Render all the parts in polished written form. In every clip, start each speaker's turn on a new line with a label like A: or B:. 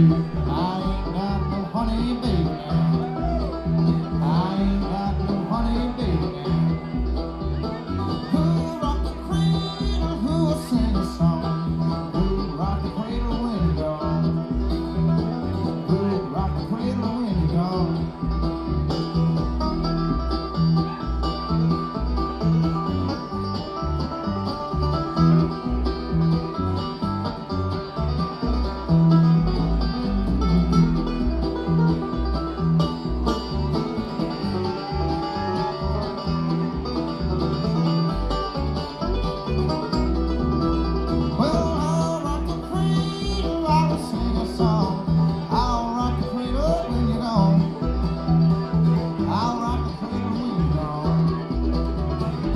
A: I ain't got no honey, baby now. I ain't got no honey, baby now. Who rock the cradle? Who will sing a song? Who rock the cradle when you're gone? Who rock the cradle when you're gone?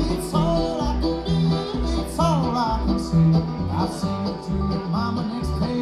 A: I'll sing it to your mama next day.